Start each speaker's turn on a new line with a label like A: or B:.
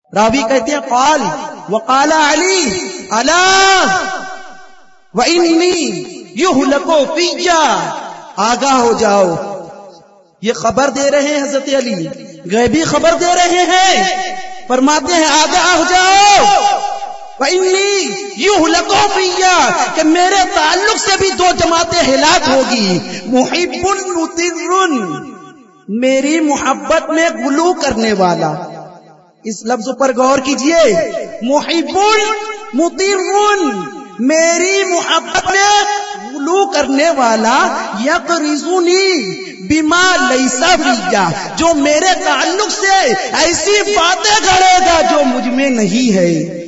A: रावी कहते हैं क़ाल वक़ाला अली अला व इन्नी युहलको फिय्या, आगाह हो जाओ। ये खबर दे रहे हैं हजरत अली, गैबी खबर दे रहे हैं, फरमाते हैं आगाह हो जाओ। व इन्नी युहलको फिय्या, कि मेरे ताल्लुक से भी दो जमातें हिलाक होगी। मुहिब्बुन मुतिर्रुन, मेरी मोहब्बत में गुलू करने वाला, इस लफ्ज पर गौर कीजिए। मुहिब्बुन मुतिर्रुन, मेरी मोहब्बत में गुलू करने वाला। यक़रिज़ुनी बिमा लैसा फिय्या, जो मेरे ताल्लुक से ऐसी बातें करेगा जो मुझ में नहीं है।